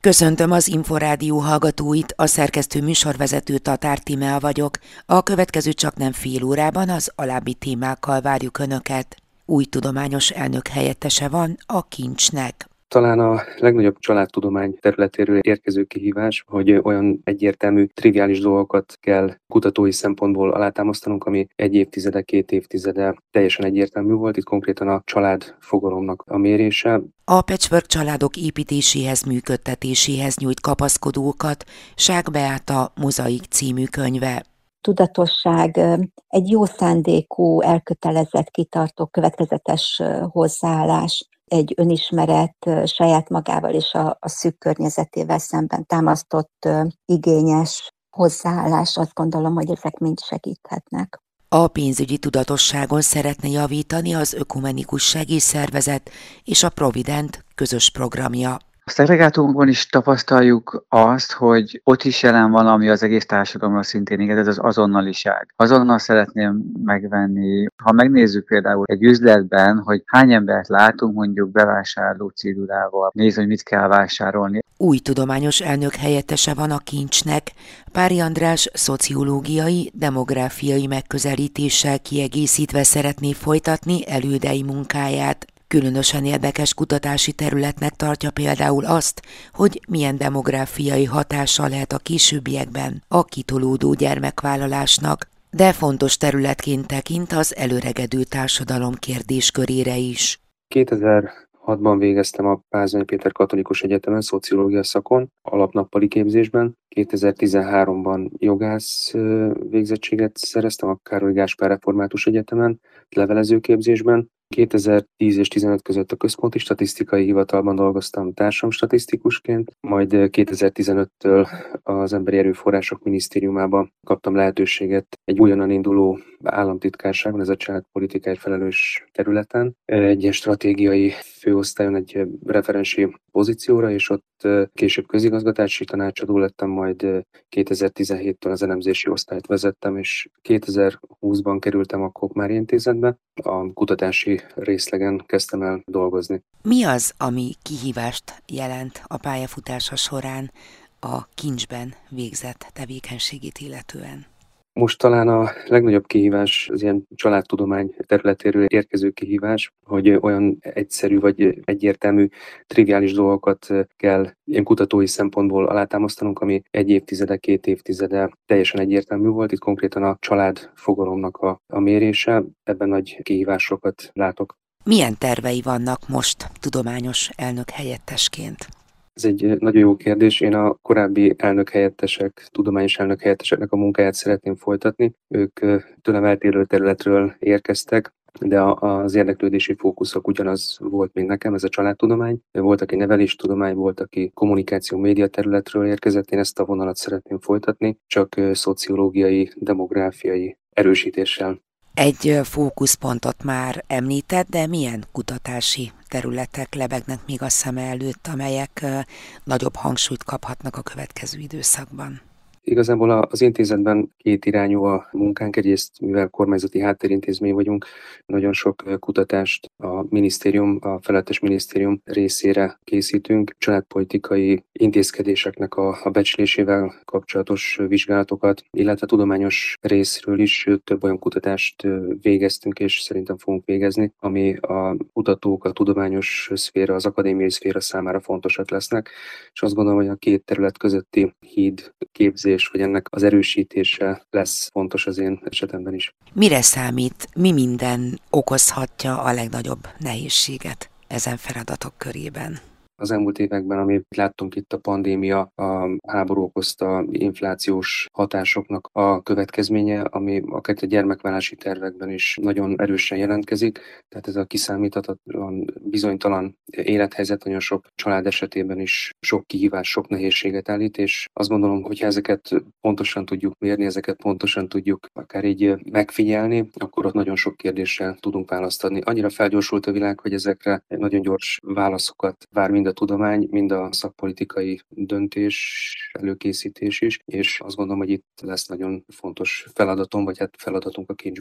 Köszöntöm az Inforádió hallgatóit, a szerkesztő műsorvezető Tatár Tímea vagyok. A következő csaknem fél órában az alábbi témákkal várjuk Önöket. Új tudományos elnök helyettese van a kincsnek. Talán a legnagyobb családtudomány területéről érkező kihívás, hogy olyan egyértelmű, triviális dolgokat kell kutatói szempontból alátámasztanunk, ami egy évtizede, 2 évtizede teljesen egyértelmű volt. Itt konkrétan a család fogalomnak a mérése. A patchwork családok építéséhez, működtetéséhez nyújt kapaszkodókat Ság Beáta Mozaik című könyve. Tudatosság, egy jó szándékú, elkötelezett, kitartó, következetes hozzáállás, egy önismeret saját magával és a szűk környezetével szemben támasztott igényes hozzáállás, azt gondolom, hogy ezek mind segíthetnek. A pénzügyi tudatosságon szeretne javítani az Ökumenikus Segélyszervezet és a Provident közös programja. A szegregátumban is tapasztaljuk azt, hogy ott is jelen van, ami az egész társadalomra szintén igaz, ez az azonnaliság. Azonnal szeretném megvenni, ha megnézzük például egy üzletben, hogy hány embert látunk mondjuk bevásárló cédulával, nézni, hogy mit kell vásárolni. Új tudományos elnök helyettese van a kincsnek, Pári András szociológiai, demográfiai megközelítéssel kiegészítve szeretné folytatni elődei munkáját. Különösen érdekes kutatási területnek tartja például azt, hogy milyen demográfiai hatása lehet a későbbiekben a kitolódó gyermekvállalásnak, de fontos területként tekint az előregedő társadalom kérdéskörére is. 2006-ban végeztem a Pázmány Péter Katolikus Egyetemen szociológia szakon, alapnappali képzésben. 2013-ban jogász végzettséget szereztem a Károly Gáspár Református Egyetemen, levelező képzésben. 2010 és 15 között a Központi Statisztikai Hivatalban dolgoztam társadalomstatisztikusként, majd 2015-től az Emberi Erőforrások Minisztériumába kaptam lehetőséget egy újonnan induló államtitkárságon, ez a családpolitikáért felelős területen, egy ilyen stratégiai főosztályon, egy referensi pozícióra, és ott később közigazgatási tanácsadó lettem, majd 2017-től az elemzési osztályt vezettem, és 2020-ban kerültem a Koppmáry Intézetbe, a kutatási részlegen kezdtem el dolgozni. Mi az, ami kihívást jelent a pályafutása során a kincsben végzett tevékenységét illetően? Most talán a legnagyobb kihívás az ilyen családtudomány területéről érkező kihívás, hogy olyan egyszerű vagy egyértelmű, triviális dolgokat kell ilyen kutatói szempontból alátámasztanunk, ami egy évtizede, 2 évtizede teljesen egyértelmű volt. Itt konkrétan a család fogalomnak a mérése, ebben nagy kihívásokat látok. Milyen tervei vannak most tudományos elnök helyettesként? Ez egy nagyon jó kérdés. Én a korábbi elnökhelyettesek, tudományos elnökhelyetteseknek a munkáját szeretném folytatni. Ők tőlem eltérő területről érkeztek, de az érdeklődési fókuszok ugyanaz volt, mint nekem, ez a családtudomány. Volt, aki neveléstudomány, volt, aki kommunikáció média területről érkezett. Én ezt a vonalat szeretném folytatni, csak szociológiai, demográfiai erősítéssel. Egy fókuszpontot már említett, de milyen kutatási területek lebegnek még a szeme előtt, amelyek nagyobb hangsúlyt kaphatnak a következő időszakban? Igazából az intézetben két irányú a munkánk. Egyrészt, mivel kormányzati háttérintézmény vagyunk, nagyon sok kutatást a minisztérium, a felettes minisztérium részére készítünk. Családpolitikai intézkedéseknek a becslésével kapcsolatos vizsgálatokat, illetve tudományos részről is több olyan kutatást végeztünk, és szerintem fogunk végezni, ami a kutatók, a tudományos szféra, az akadémiai szféra számára fontosak lesznek. És azt gondolom, hogy a két terület közötti híd képzés, vagy ennek az erősítése lesz fontos az én esetemben is. Mire számít, mi minden okozhatja a legnagyobb nehézséget ezen feladatok körében? Az elmúlt években, amit láttunk itt, a pandémia, a háború okozta inflációs hatásoknak a következménye, ami akár a gyermekvállalási tervekben is nagyon erősen jelentkezik. Tehát ez a kiszámíthatatlan, bizonytalan élethelyzet nagyon sok család esetében is sok kihívás, sok nehézséget állít, és azt gondolom, hogy ha ezeket pontosan tudjuk mérni, ezeket pontosan tudjuk akár így megfigyelni, akkor ott nagyon sok kérdéssel tudunk választ adni. Annyira felgyorsult a világ, hogy ezekre nagyon gyors válaszokat vár mind a tudomány, mind a szakpolitikai döntés, előkészítés is, és azt gondolom, hogy itt lesz nagyon fontos feladatom, vagy hát feladatunk a kincsben.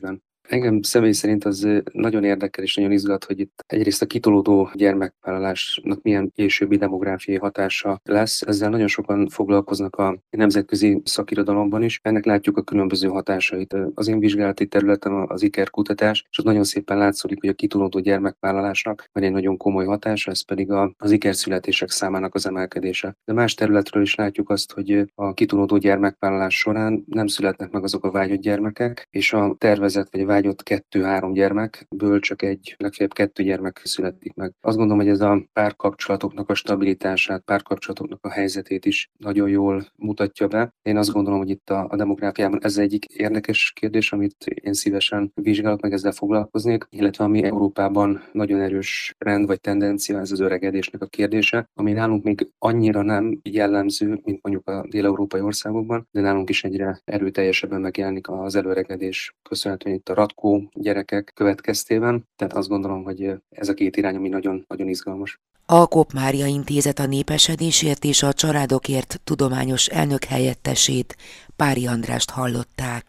Engem személy szerint az nagyon érdekel és nagyon izgat, hogy itt egyrészt a kitolódó gyermekvállalásnak milyen későbbi demográfiai hatása lesz. Ezzel nagyon sokan foglalkoznak a nemzetközi szakirodalomban is. Ennek látjuk a különböző hatásait. Az én vizsgálati területem az ikerkutatás, és ott nagyon szépen látszik, hogy a kitolódó gyermekvállalásnak van egy nagyon komoly hatása, ez pedig az ikerszületések számának az emelkedése. De más területről is látjuk azt, hogy a kitolódó gyermekvállalás során nem születnek meg azok a vágyott gyermekek, és a tervezett vagy vágyott 2-3 gyermekből csak legfeljebb 2 gyermek születik meg. Azt gondolom, hogy ez a párkapcsolatoknak a stabilitását, párkapcsolatoknak a helyzetét is nagyon jól mutatja be. Én azt gondolom, hogy itt a demográfiában ez egyik érdekes kérdés, amit én szívesen vizsgálok, meg ezzel foglalkoznék, illetve ami Európában nagyon erős trend vagy tendencia, ez az öregedésnek a kérdése, ami nálunk még annyira nem jellemző, mint mondjuk a dél-európai országokban, de nálunk is egyre erőteljesebben megjelenik az előregedés, köszönhetően itt a ratkó gyerekek következtében. Tehát azt gondolom, hogy ez a két irány, ami nagyon, nagyon izgalmas. A Kopp Mária Intézet a népesedésért és a családokért tudományos elnök helyettesét, Pári Andrást hallották.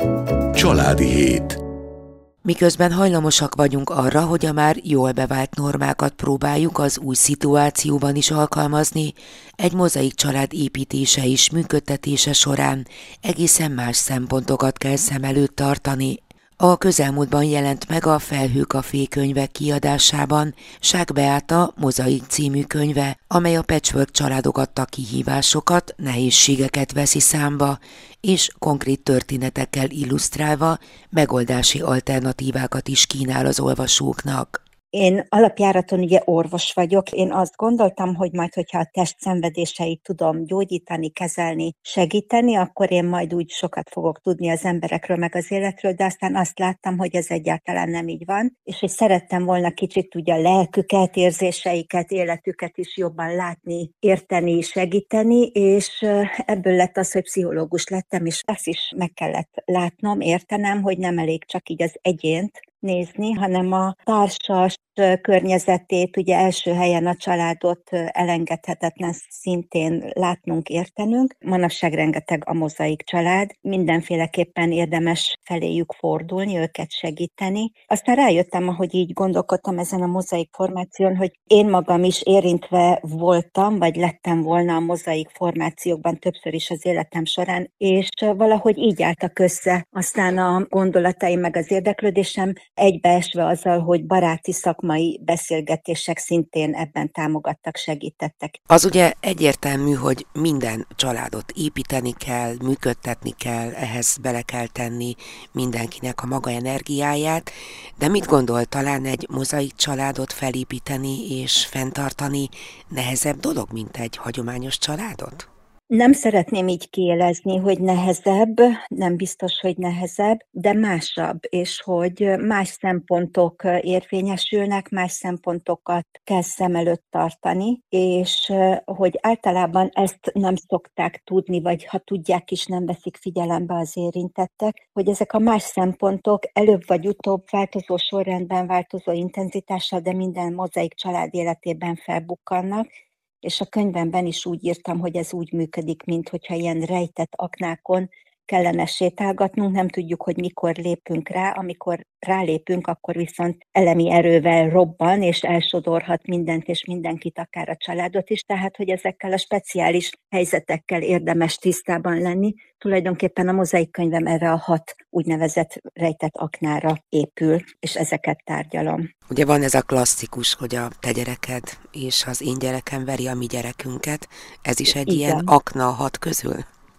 Családi hét. Miközben hajlamosak vagyunk arra, hogy a már jól bevált normákat próbáljuk az új szituációban is alkalmazni, egy mozaik család építése és működtetése során egészen más szempontokat kell szem előtt tartani. A közelmúltban jelent meg a Felhőkafé könyvek kiadásában Ság Beáta Mozaik című könyve, amely a patchwork családok adta kihívásokat, nehézségeket veszi számba, és konkrét történetekkel illusztrálva megoldási alternatívákat is kínál az olvasóknak. Én alapjáraton ugye orvos vagyok, én azt gondoltam, hogy majd, hogyha a test szenvedéseit tudom gyógyítani, kezelni, segíteni, akkor én majd úgy sokat fogok tudni az emberekről, meg az életről, de aztán azt láttam, hogy ez egyáltalán nem így van, és hogy szerettem volna kicsit ugye a lelküket, érzéseiket, életüket is jobban látni, érteni, segíteni, és ebből lett az, hogy pszichológus lettem, és azt is meg kellett látnom, értenem, hogy nem elég csak így az egyént nézni, hanem a társas környezetét, ugye első helyen a családot elengedhetetlen szintén látnunk, értenünk. Manapság rengeteg a mozaik család, mindenféleképpen érdemes feléjük fordulni, őket segíteni. Aztán rájöttem, ahogy így gondolkodtam ezen a mozaik formáción, hogy én magam is érintve voltam, vagy lettem volna a mozaik formációkban többször is az életem során, és valahogy így álltak össze aztán a gondolataim meg az érdeklődésem, egybeesve azzal, hogy baráti szakmai beszélgetések szintén ebben támogattak, segítettek. Az ugye egyértelmű, hogy minden családot építeni kell, működtetni kell, ehhez bele kell tenni mindenkinek a maga energiáját, de mit gondol, talán egy mozaik családot felépíteni és fenntartani nehezebb dolog, mint egy hagyományos családot? Nem szeretném így kiélezni, hogy nehezebb, nem biztos, hogy nehezebb, de másabb, és hogy más szempontok érvényesülnek, más szempontokat kell szem előtt tartani, és hogy általában ezt nem szokták tudni, vagy ha tudják is, nem veszik figyelembe az érintettek, hogy ezek a más szempontok előbb vagy utóbb változó sorrendben, változó intenzitással, de minden mozaik család életében felbukkannak, és a könyvemben is úgy írtam, hogy ez úgy működik, mint hogyha ilyen rejtett aknákon kellene sétálgatnunk, nem tudjuk, hogy mikor lépünk rá, amikor rálépünk, akkor viszont elemi erővel robban, és elsodorhat mindent és mindenkit, akár a családot is, tehát, hogy ezekkel a speciális helyzetekkel érdemes tisztában lenni. Tulajdonképpen a mozaik könyvem erre a 6 úgynevezett rejtett aknára épül, és ezeket tárgyalom. Ugye van ez a klasszikus, hogy a te gyereked és az én gyerekem veri a mi gyerekünket, ez is egy ilyen akna a 6 közül?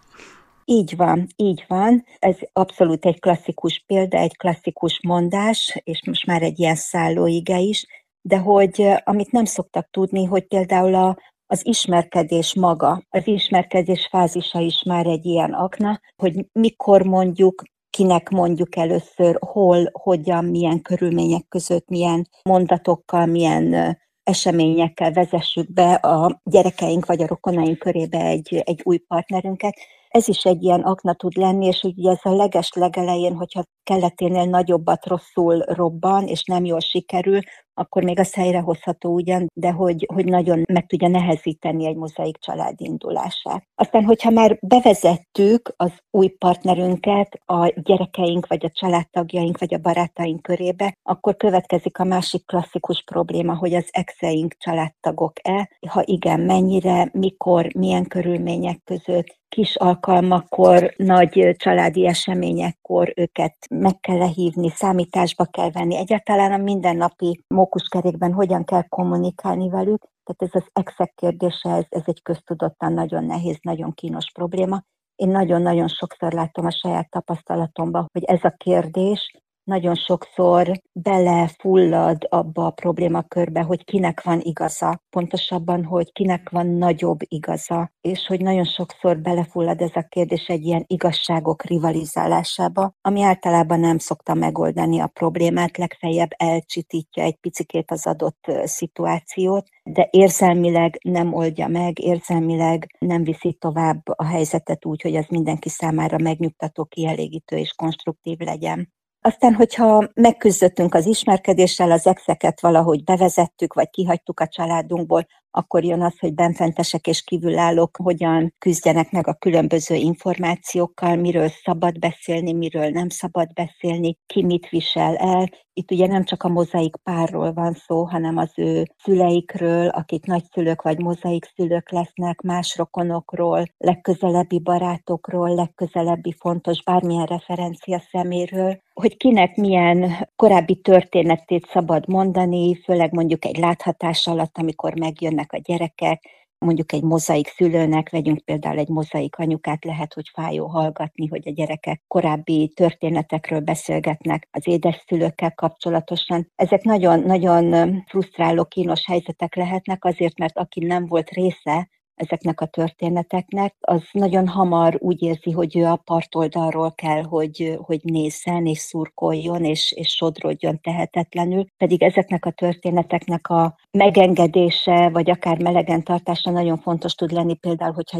Így van. Ez abszolút egy klasszikus példa, egy klasszikus mondás, és most már egy ilyen szállóige is, de hogy amit nem szoktak tudni, hogy például az ismerkedés maga, az ismerkedés fázisa is már egy ilyen akna, hogy mikor mondjuk, kinek mondjuk először, hol, hogyan, milyen körülmények között, milyen mondatokkal, milyen eseményekkel vezessük be a gyerekeink vagy a rokonaink körébe egy új partnerünket. Ez is egy ilyen akna tud lenni, és ugye ez a legelején, hogyha kelleténél nagyobbat rosszul robban, és nem jól sikerül, akkor még az helyrehozható ugyan, de hogy nagyon meg tudja nehezíteni egy mozaik család indulását. Aztán, hogyha már bevezettük az új partnerünket a gyerekeink, vagy a családtagjaink, vagy a barátaink körébe, akkor következik a másik klasszikus probléma, hogy az exeink családtagok-e, ha igen, mennyire, mikor, milyen körülmények között, kis alkalmakkor, nagy családi eseményekkor őket meg kell lehívni, számításba kell venni. Egyáltalán a mindennapi mókuskerékben hogyan kell kommunikálni velük. Tehát ez az exek kérdése, ez egy köztudottan nagyon nehéz, nagyon kínos probléma. Én nagyon-nagyon sokszor látom a saját tapasztalatomban, hogy ez a kérdés nagyon sokszor belefullad abba a problémakörbe, hogy kinek van igaza, pontosabban, hogy kinek van nagyobb igaza, és hogy nagyon sokszor belefullad ez a kérdés egy ilyen igazságok rivalizálásába, ami általában nem szokta megoldani a problémát, legfeljebb elcsitítja egy picikét az adott szituációt, de érzelmileg nem oldja meg, érzelmileg nem viszi tovább a helyzetet úgy, hogy az mindenki számára megnyugtató, kielégítő és konstruktív legyen. Aztán, hogyha megküzdöttünk az ismerkedéssel, az exeket valahogy bevezettük, vagy kihagytuk a családunkból, akkor jön az, hogy benfentesek és kívülállók hogyan küzdjenek meg a különböző információkkal, miről szabad beszélni, miről nem szabad beszélni, ki mit visel el. Itt ugye nem csak a mozaik párról van szó, hanem az ő szüleikről, akik nagyszülők vagy mozaik szülők lesznek, más rokonokról, legközelebbi barátokról, legközelebbi fontos bármilyen referencia szeméről, hogy kinek milyen korábbi történetét szabad mondani, főleg mondjuk egy láthatás alatt, amikor megjönnek a gyerekek, mondjuk egy mozaik szülőnek, vegyünk például egy mozaik anyukát, lehet, hogy fájó hallgatni, hogy a gyerekek korábbi történetekről beszélgetnek az édeszülőkkel kapcsolatosan. Ezek nagyon-nagyon frusztráló, kínos helyzetek lehetnek azért, mert aki nem volt része ezeknek a történeteknek, az nagyon hamar úgy érzi, hogy ő a partoldalról kell, hogy nézzen és szurkoljon és sodrodjon tehetetlenül, pedig ezeknek a történeteknek a megengedése, vagy akár melegen tartása nagyon fontos tud lenni, például, hogyha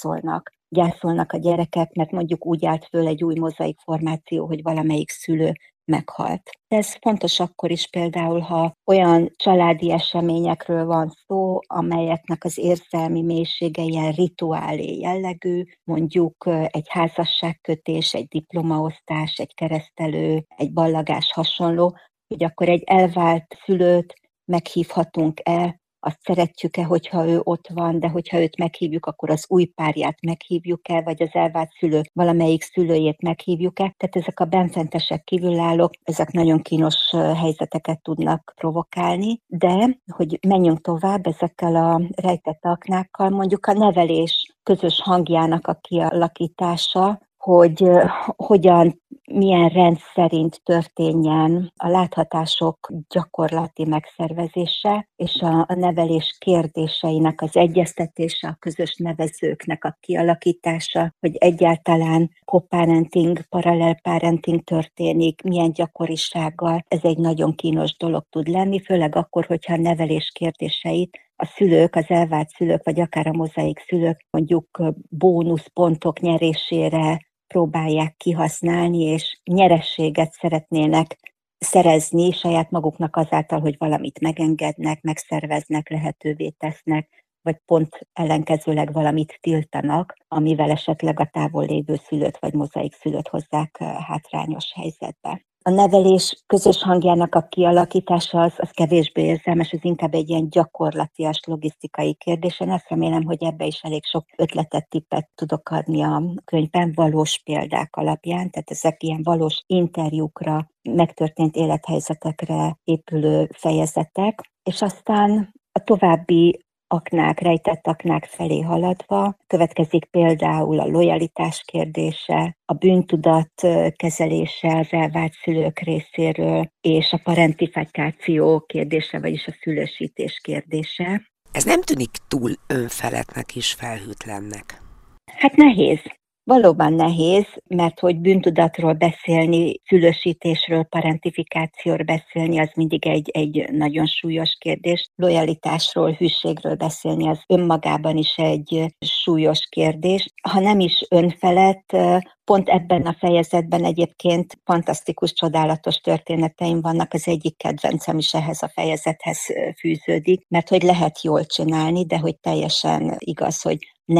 gyászolnak a gyerekek, mert mondjuk úgy állt föl egy új mozaik formáció, hogy valamelyik szülő meghalt. Ez fontos akkor is például, ha olyan családi eseményekről van szó, amelyeknek az érzelmi mélysége ilyen rituálé jellegű, mondjuk egy házasságkötés, egy diplomaosztás, egy keresztelő, egy ballagás hasonló, hogy akkor egy elvált szülőt meghívhatunk-e, azt szeretjük-e, hogyha ő ott van, de hogyha őt meghívjuk, akkor az új párját meghívjuk-e, vagy az elvált szülő valamelyik szülőjét meghívjuk-e. Tehát ezek a benfentesek, kívülállók, ezek nagyon kínos helyzeteket tudnak provokálni, de hogy menjünk tovább ezekkel a rejtett aknákkal, mondjuk a nevelés közös hangjának a kialakítása, hogy hogyan, milyen rend szerint történjen a láthatások gyakorlati megszervezése, és a nevelés kérdéseinek az egyeztetése, a közös nevezőknek a kialakítása, hogy egyáltalán co-parenting, parallel parenting történik, milyen gyakorisággal. Ez egy nagyon kínos dolog tud lenni, főleg akkor, hogyha a nevelés kérdéseit a szülők, az elvált szülők, vagy akár a mozaik szülők mondjuk bónuszpontok nyerésére próbálják kihasználni, és nyerességet szeretnének szerezni saját maguknak azáltal, hogy valamit megengednek, megszerveznek, lehetővé tesznek, vagy pont ellenkezőleg valamit tiltanak, amivel esetleg a távol lévő szülőt vagy mozaik szülőt hozzák hátrányos helyzetbe. A nevelés közös hangjának a kialakítása az kevésbé érzelmes, ez inkább egy ilyen gyakorlatias logisztikai kérdés. Én azt remélem, hogy ebbe is elég sok ötletet, tippet tudok adni a könyvben valós példák alapján, tehát ezek ilyen valós interjúkra, megtörtént élethelyzetekre épülő fejezetek, és aztán a további aknák, rejtett aknák felé haladva következik például a lojalitás kérdése, a bűntudat kezelése az elvált szülők részéről, és a parentifikáció kérdése, vagyis a szülősítés kérdése. Ez nem tűnik túl önfeledtnek és felhőtlennek? Hát nehéz. Valóban nehéz, mert hogy bűntudatról beszélni, szülősítésről, parentifikációról beszélni, az mindig egy nagyon súlyos kérdés. Lojalitásról, hűségről beszélni, az önmagában is egy súlyos kérdés. Ha nem is önfelett, Pont ebben a fejezetben egyébként fantasztikus, csodálatos történeteim vannak, az egyik kedvencem is ehhez a fejezethez fűződik, mert hogy lehet jól csinálni, de hogy teljesen igaz, hogy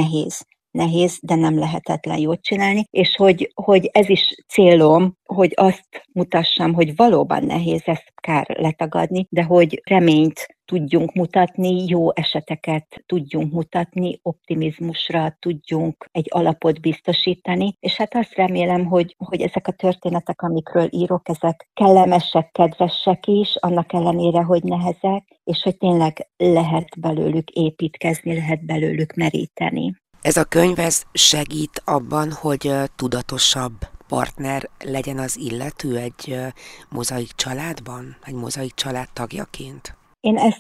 nehéz, de nem lehetetlen jól csinálni, és hogy ez is célom, hogy azt mutassam, hogy valóban nehéz, ezt kár letagadni, de hogy reményt tudjunk mutatni, jó eseteket tudjunk mutatni, optimizmusra tudjunk egy alapot biztosítani, és hát azt remélem, hogy ezek a történetek, amikről írok, ezek kellemesek, kedvesek is, annak ellenére, hogy nehezek, és hogy tényleg lehet belőlük építkezni, lehet belőlük meríteni. Ez a könyv segít abban, hogy tudatosabb partner legyen az illető egy mozaik családban, egy mozaik család tagjaként? Én ezt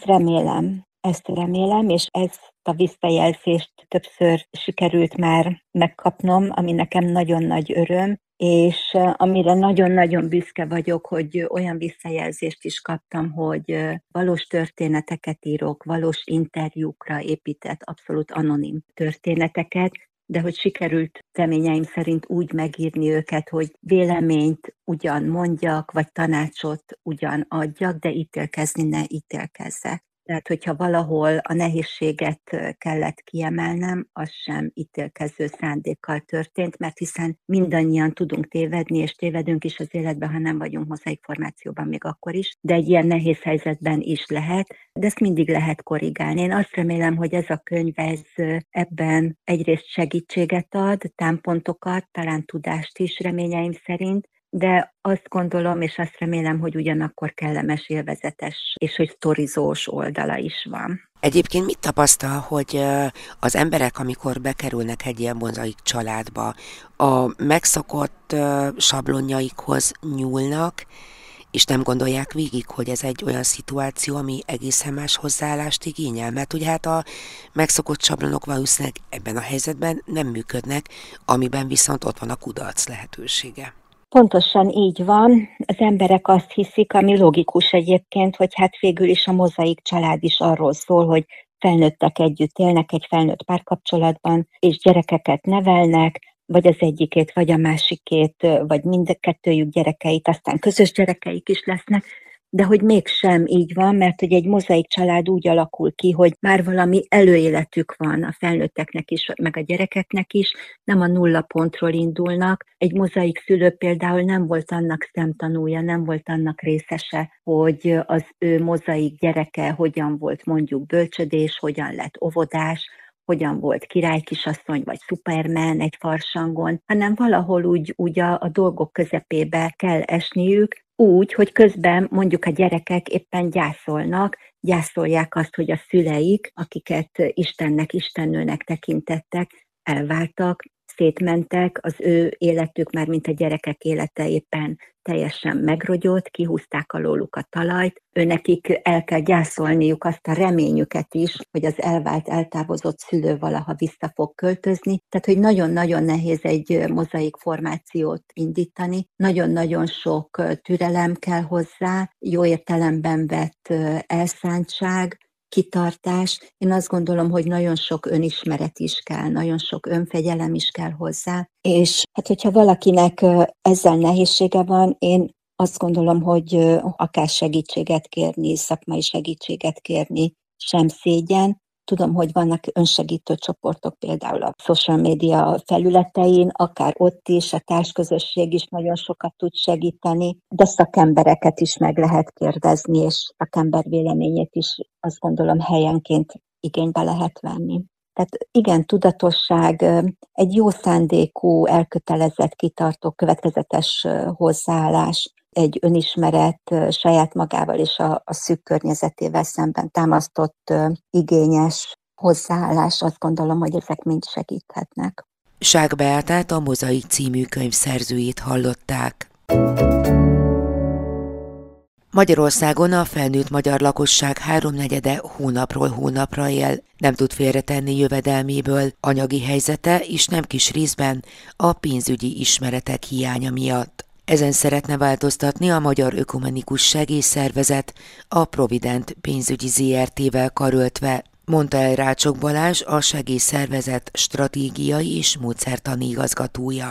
remélem, és ezt a visszajelzést többször sikerült már megkapnom, ami nekem nagyon nagy öröm, és amire nagyon-nagyon büszke vagyok, hogy olyan visszajelzést is kaptam, hogy valós történeteket írok, valós interjúkra épített, abszolút anonim történeteket, de hogy sikerült reményeim szerint úgy megírni őket, hogy véleményt ugyan mondjak, vagy tanácsot ugyan adjak, de ítélkezni ne ítélkezzek. Tehát, hogyha valahol a nehézséget kellett kiemelnem, az sem ítélkező szándékkal történt, mert hiszen mindannyian tudunk tévedni, és tévedünk is az életben, ha nem vagyunk mozaik formációban még akkor is, de egy ilyen nehéz helyzetben is lehet, de ezt mindig lehet korrigálni. Én azt remélem, hogy ez a könyv ebben egyrészt segítséget ad, támpontokat, talán tudást is reményeim szerint, de azt gondolom, és azt remélem, hogy ugyanakkor kellemes, élvezetes, és hogy sztorizós oldala is van. Egyébként mit tapasztal, hogy az emberek, amikor bekerülnek egy ilyen mozaik családba, a megszokott sablonjaikhoz nyúlnak, és nem gondolják végig, hogy ez egy olyan szituáció, ami egészen más hozzáállást igényel? Mert ugye hát a megszokott sablonok valószínűleg ebben a helyzetben nem működnek, amiben viszont ott van a kudarc lehetősége. Pontosan így van. Az emberek azt hiszik, ami logikus egyébként, hogy hát végül is a mozaik család is arról szól, hogy felnőttek együtt élnek egy felnőtt párkapcsolatban, és gyerekeket nevelnek, vagy az egyikét, vagy a másikét, vagy mind a kettőjük gyerekeit, aztán közös gyerekeik is lesznek, de hogy mégsem így van, mert hogy egy mozaik család úgy alakul ki, hogy már valami előéletük van a felnőtteknek is, meg a gyerekeknek is, nem a nulla pontról indulnak. Egy mozaik szülő például nem volt annak szemtanúja, nem volt annak részese, hogy az ő mozaik gyereke hogyan volt mondjuk bölcsödés, hogyan lett óvodás, hogyan volt királykisasszony vagy Superman egy farsangon, hanem valahol úgy a dolgok közepébe kell esniük, úgy, hogy közben mondjuk a gyerekek éppen gyászolják azt, hogy a szüleik, akiket Istennek, istennőnek tekintettek, elváltak, szétmentek, az ő életük, már mint a gyerekek élete éppen teljesen megrogyott, kihúzták alóluk a talajt, őnekik el kell gyászolniuk azt a reményüket is, hogy az elvált, eltávozott szülő valaha vissza fog költözni. Tehát, hogy nagyon-nagyon nehéz egy mozaik formációt indítani, nagyon-nagyon sok türelem kell hozzá, jó értelemben vett elszántság, kitartás. Én azt gondolom, hogy nagyon sok önismeret is kell, nagyon sok önfegyelem is kell hozzá. És hát, hogyha valakinek ezzel nehézsége van, én azt gondolom, hogy akár segítséget kérni, szakmai segítséget kérni sem szégyen. Tudom, hogy vannak önsegítő csoportok például a social media felületein, akár ott is, a társközösség is nagyon sokat tud segíteni, de szakembereket is meg lehet kérdezni, és szakember véleményét is azt gondolom helyenként igénybe lehet venni. Tehát igen, tudatosság, egy jó szándékú, elkötelezett, kitartó, következetes hozzáállás, egy önismeret, saját magával és a szűk környezetével szemben támasztott igényes hozzáállás, azt gondolom, hogy ezek mind segíthetnek. Ság Beátát, a Mozaik című könyv szerzőjét hallották. Magyarországon a felnőtt magyar lakosság 3/4 hónapról hónapra él, nem tud félretenni jövedelméből, anyagi helyzete és nem kis részben a pénzügyi ismeretek hiánya miatt. Ezen szeretne változtatni a Magyar Ökumenikus Segélyszervezet, a Provident pénzügyi ZRT-vel karöltve, mondta el Rácsok Balázs, a segélyszervezet stratégiai és módszertani igazgatója.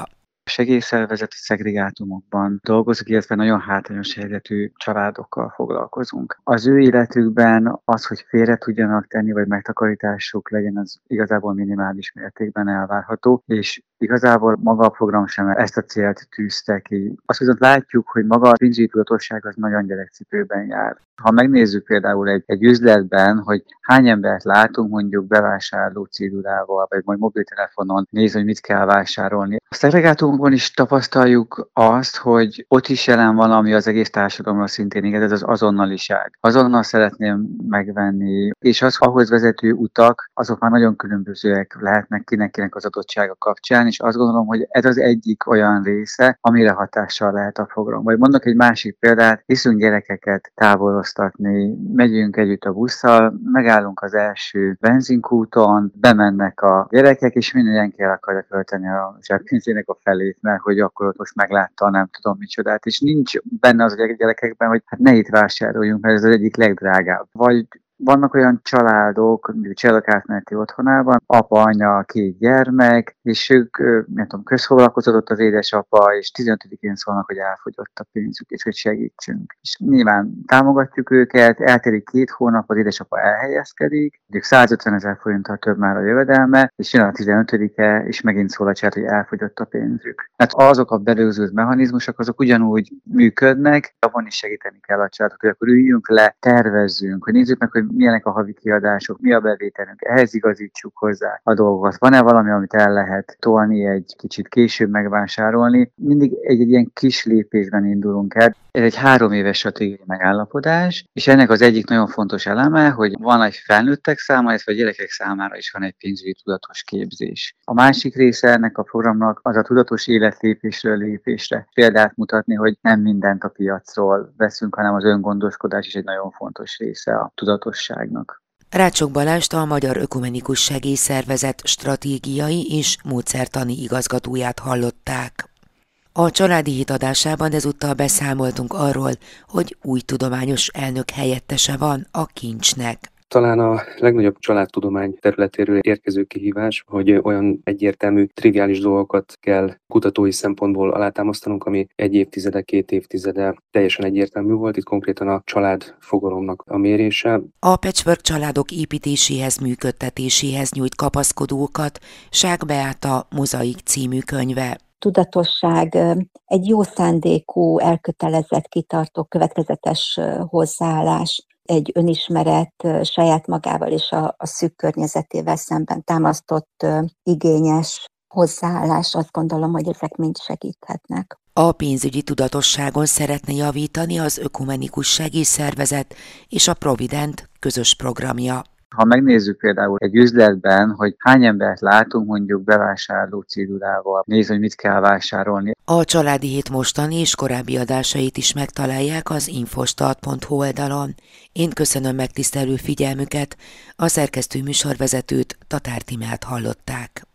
Segélyszervezeti szegregátumokban dolgozunk, illetve nagyon hátrányos helyzetű családokkal foglalkozunk. Az ő életükben az, hogy félre tudjanak tenni, vagy megtakarításuk legyen, az igazából minimális mértékben elvárható, és igazából maga a program sem ezt a célt tűzte ki. Azt viszont látjuk, hogy maga a pénzügyi tudatosság az nagyon gyerekcipőben jár. Ha megnézzük például egy üzletben, hogy hány embert látunk mondjuk bevásárló cédulával, vagy majd mobiltelefonon nézni, hogy mit kell vásárolni. A szegregátumokban is tapasztaljuk azt, hogy ott is jelen van, ami az egész társadalomra szintén igaz, ez az azonnaliság. Azonnal szeretném megvenni, és az ahhoz vezető utak, azok már nagyon különbözőek lehetnek kinek az adottsága kapcsán, és azt gondolom, hogy ez az egyik olyan része, amire hatással lehet a program. Vagy mondok egy másik példát, viszünk gyerekeket távoloztatni, megyünk együtt a busszal, megállunk az első benzinkúton, bemennek a gyerekek, és mindenki el akarja költeni a zsebpénzének a felét, mert hogy akkor ott most meglátta nem tudom micsodát, és nincs benne az a gyerekekben, hogy hát ne itt vásároljunk, mert ez az egyik legdrágább. Vagy vannak olyan családok, mondjuk családok átmeneti otthonában, apa, anya, 2 gyermek, és ők, nem tudom, közfoglalkozott az édesapa, és 15-én szólnak, hogy elfogyott a pénzük, és hogy segítsünk. És nyilván támogatjuk őket, eltelik 2 hónap, az édesapa elhelyezkedik, mondjuk 150 000 forinttal több már a jövedelme, és jön a 15-e, és megint szól a család, hogy elfogyott a pénzük. Hát azok a belőző mechanizmusok, azok ugyanúgy működnek, abban is segíteni kell a családot, hogy akkor üljünk le, tervezzünk, hogy nézzük meg, hogy milyenek a havi kiadások, mi a bevételünk, ehhez igazítsuk hozzá a dolgokat. Van-e valami, amit el lehet tolni, egy kicsit később megvásárolni? Mindig egy ilyen kis lépésben indulunk el. Ez egy 3 éves stratégiai megállapodás, és ennek az egyik nagyon fontos eleme, hogy van egy felnőttek számára, illetve a gyerekek számára is van egy pénzügyi tudatos képzés. A másik része ennek a programnak az a tudatos életlépésről lépésre példát mutatni, hogy nem mindent a piacról veszünk, hanem az öngondoskodás is egy nagyon fontos része a tudatosságnak. Rácsok Balást, a Magyar Ökumenikus Segélyszervezet stratégiai és módszertani igazgatóját hallották. A Családi Hét adásában ezúttal beszámoltunk arról, hogy új tudományos elnök helyettese van a Kincsnek. Talán a legnagyobb családtudomány területéről érkező kihívás, hogy olyan egyértelmű, triviális dolgokat kell kutatói szempontból alátámasztanunk, ami 1 évtizede, 2 évtizede teljesen egyértelmű volt. Itt konkrétan a család fogalomnak a mérése. A patchwork családok építéséhez, működtetéséhez nyújt kapaszkodókat Ság Beáta Mozaik című könyve. Tudatosság, egy jó szándékú, elkötelezett, kitartó, következetes hozzáállás, egy önismeret, saját magával és a szűk környezetével szemben támasztott, igényes hozzáállás, azt gondolom, hogy ezek mind segíthetnek. A pénzügyi tudatosságon szeretne javítani az Ökumenikus Segélyszervezet és a Provident közös programja. Ha megnézzük például egy üzletben, hogy hány embert látunk mondjuk bevásárló cédulával, nézni, hogy mit kell vásárolni. A Családi Hét mostani és korábbi adásait is megtalálják az infostart.hu oldalon. Én köszönöm megtisztelő figyelmüket, a szerkesztő műsorvezetőt, Tatár Tímeát hallották.